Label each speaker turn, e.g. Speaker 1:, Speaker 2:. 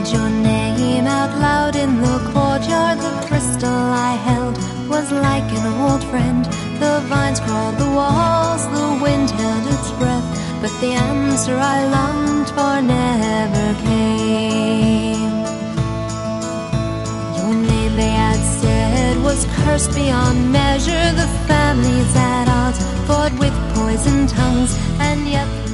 Speaker 1: called your name out loud in the courtyard. The crystal I held was like an old friend. The vines crawled the walls, the wind held its breath, but the answer I longed for never came. Your name, they had said, was cursed beyond measure. The families at odds fought with poisoned tongues, and yet